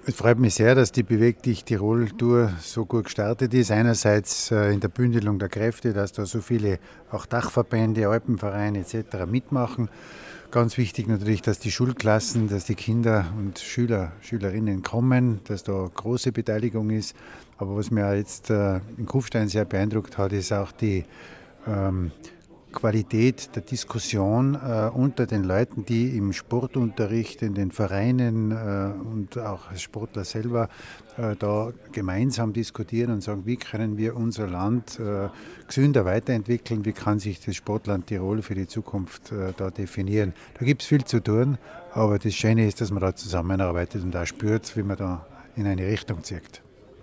Es freut mich sehr, dass die Beweg dich Tirol-Tour so gut gestartet ist. Einerseits in der Bündelung der Kräfte, dass da so viele auch Dachverbände, Alpenvereine etc. mitmachen. Ganz wichtig natürlich, dass die Schulklassen, dass die Kinder und Schülerinnen kommen, dass da große Beteiligung ist. Aber was mir jetzt in Kufstein sehr beeindruckt hat, ist auch die ähm, Qualität der Diskussion unter den Leuten, die im Sportunterricht, in den Vereinen und auch als Sportler selber da gemeinsam diskutieren und sagen, wie können wir unser Land gesünder weiterentwickeln, wie kann sich das Sportland Tirol für die Zukunft da definieren. Da gibt es viel zu tun, aber das Schöne ist, dass man da zusammenarbeitet und auch spürt, wie man da in eine Richtung zieht.